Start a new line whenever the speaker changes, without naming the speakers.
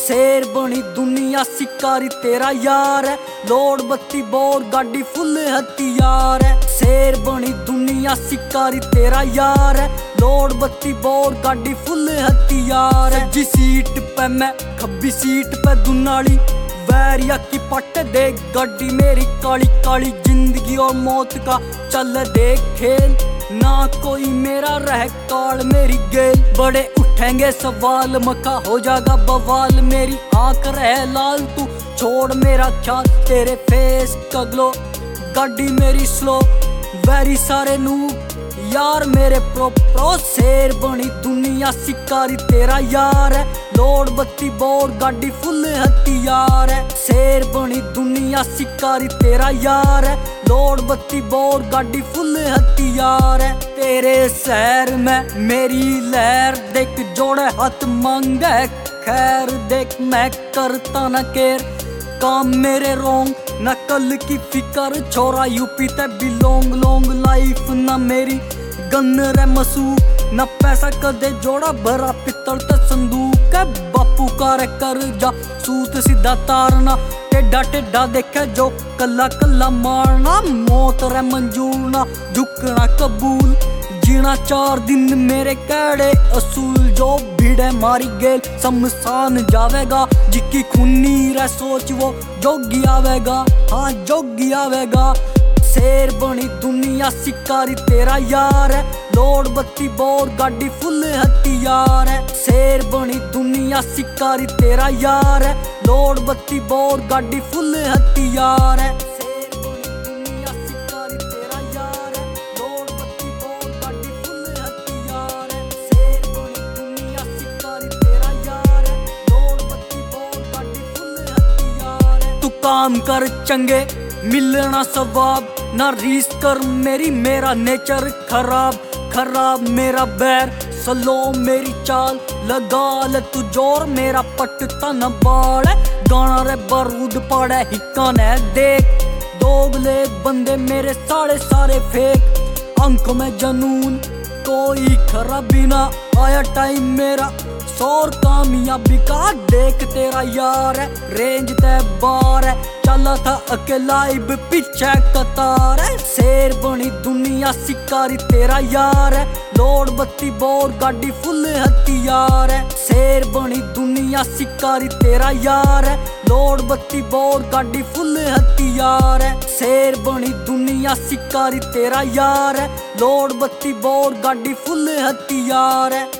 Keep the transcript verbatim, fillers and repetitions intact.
शेर बनी दुनिया शिकारी तेरा यार है, लोड बत्ती बोर गाड़ी फुल हथियार है। शेर बनी दुनिया शिकारी तेरा यार है, लोड बत्ती बोर गाड़ी फुल हथियार है। जी सीट पे मैं खब्बी सीट पे दुनाली, वैरिया की पट देख गाड़ी मेरी काली काली, जिंदगी और मौत का चल देख खेल, ना कोई मेरा रह काल मेरी गेल। बड़े उठेंगे सवाल मका हो जाएगा बवाल, मेरी आंख रहे लाल तू छोड़ मेरा ख्याल, तेरे फेस का ग्लो गाड़ी मेरी स्लो, वेरी सारे नूब यार मेरे प्रो प्रो। शेर बनी दुनिया शिकारी तेरा यार है, लोड बत्ती बोर गाड़ी फुल हथियार है। शेर बनी दुनिया शिकारी तेरा यार है, लोड बत्ती बोर गाड़ी फुल हथियार है। तेरे शहर में मेरी लहर देख जोड़े हाथ मांगे खैर, देख मैं करता न केर काम मेरे रोंग, न कल की फिकर छोरा यूपी ते बिलोंग। लॉन्ग लाइफ न मेरी गन रे मसू, न पैसा कदे जोड़ा भरा पित्तल ते संदूक है। बापू का रे कर जा सूत सीधा तारना, टेढ़ा टेढ़ा देखे जो कल्ला कल्ला मारना। मौत रे मंजूर ना झुकना कबूल, जीना चार दिन मेरे कैड़े असूल। जो भीड़े मारी गेल शमशान जावेगा, जिकी खूनी रे सोच वो जोगी आवेगा, हाँ जोगी आवेगा। शेर बनी दुनिया शिकारी तेरा यार है, लोड बत्ती बोर गाड़ी फुल हथियार है। शेर बनी दुनिया शिकारी तेरा यार है, लोड बत्ती बोर गाड़ी फुल हथियार है। शेर बनी दुनिया शिकारी तेरा यार है, लोड बत्ती बोर गाड़ी फुल हथियार है। शेर बनी दुनिया शिकारी तेरा यार है, लोड बत्ती बोर गाड़ी फुल हथियार है। तू काम कर चंगे मिलना सवाब, ना रीस कर मेरी मेरा नेचर खराब खराब। मेरा बैर सलो मेरी चाल, लगा ले तू जोर मेरा पटता न बाल है। गाना रे बारूद पड़े हिक्का ने देख, दोगले बंदे मेरे सारे सारे फेक। आंखों में जनून कोई खराबी ना, आया टाइम मेरा सौर कामयाबी का। देख तेरा यार है रेंज ते बार है, चला था अकेला इब पीछे कतार है। शेर बनी दुनिया शिकारी तेरा यार है, लोड बत्ती बोर गाड़ी फुल हथियार है। शेर बनी दुनिया शिकारी तेरा यार है, लोड बत्ती बोर गाड़ी फुल हथियार है। शेर बनी दुनिया शिकारी तेरा यार है, लोड बत्ती बोर गाड़ी फुल हथियार है।